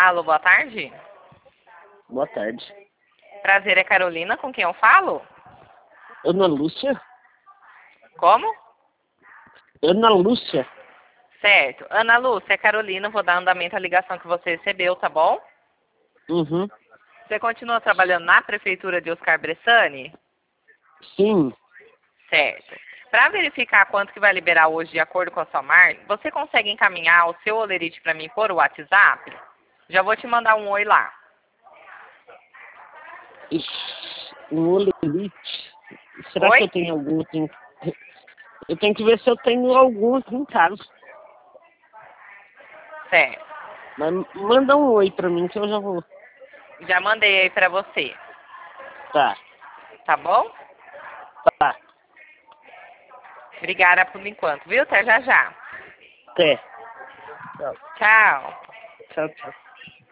Alô, boa tarde. Boa tarde. Prazer, é Carolina, com quem eu falo? Ana Lúcia? Como? Ana Lúcia? Certo. Ana Lúcia, é Carolina, vou dar andamento à ligação que você recebeu, tá bom? Uhum. Você continua trabalhando na prefeitura de Oscar Bressani? Sim. Certo. Para verificar quanto que vai liberar hoje de acordo com a sua marca, você consegue encaminhar o seu olerite para mim por WhatsApp? Já vou te mandar um oi lá. Ixi, um olerite. Será Oi? que eu tenho algum aqui? Eu tenho que ver se eu tenho algum aqui em casa. Certo. Mas manda um oi pra mim que eu já vou. Já mandei aí para você. Tá, Tá bom? tá. Obrigada por enquanto, viu? Até já já. Até. Tchau. Tchau. Tchau, tchau.